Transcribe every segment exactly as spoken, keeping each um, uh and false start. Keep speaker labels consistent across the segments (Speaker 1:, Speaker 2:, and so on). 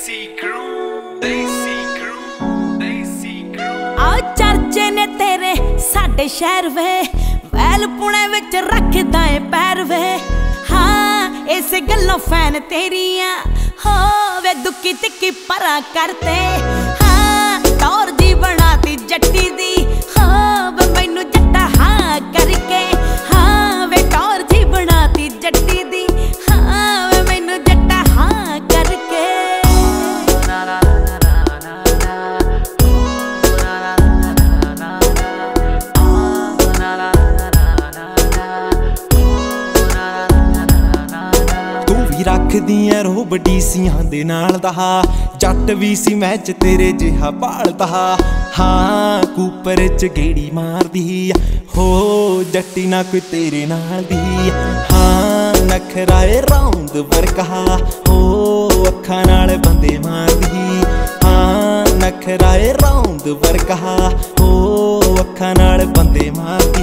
Speaker 1: देसी क्रू देसी क्रू देसी क्रू
Speaker 2: आ चर्चे ने तेरे साडे शहर वे वैल पुणे विच रखदा ए पैर वे। हाँ इस गल्लों फैन तेरिया हो वे दुखी तिक्की परा करते। हाँ टौर जी बनाती जट्टी दी हो वे मैनू जट्टा हाँ करके। हाँ वे टौर जी बनाती जट्टी दी हाँ वे मैनू जट्टा हाँ करके।
Speaker 3: रख दियां रोब डीसियां दे नाल दा जट भी सी मैच तेरे जिहा भालदा। हाँ कूपर च गेड़ी मारदी हो जट्टी ना कोई तेरे नाल दी। हाँ नखरा ए रौंद वर्गा हो अखां नाल बंदे मारदी। हाँ नखरा ए रौंद वर्गा हो अखां नाल बंदे मारदी।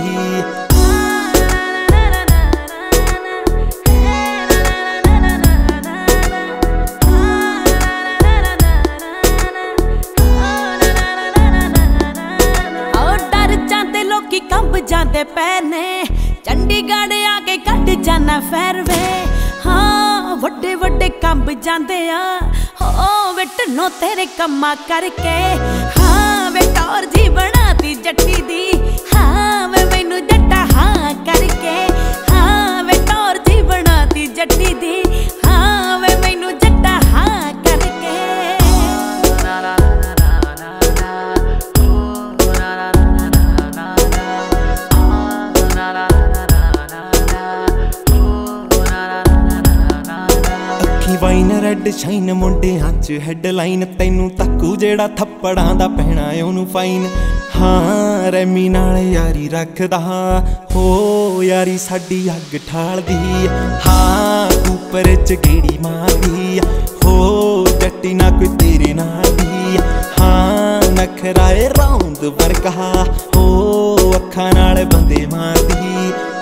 Speaker 2: कंब जाते पैने चंडीगढ़ आके कट जाना फैर वे। हाँ वड्डे वड्डे कंब जाते आ हो वे टन्नो तेरे कम्मा करके। हाँ वे टौर जी बनाती जट्टी दी हाँ वे मैनू जट्टा हाँ करके। हाँ वे टौर जी बनाती जट्टी दी हाँ वे मैनू जट्टा हाँ करके।
Speaker 3: वाइन रेड शाइन मुंडियां च हैडलाइन तैनू तक्कू जेड़ा थप्पड़ां दा पैना ओनू फाइन। हाँ रैमी नाल यारी रखदा हो यारी साडी अग ठालदी। हाँ ऊपर च गेड़ी मारदी हो जट्टी ना कोई तेरे नाल दी। हाँ नखरा ए रौंद वर्गा हो अखां नाल बंदे मारदी।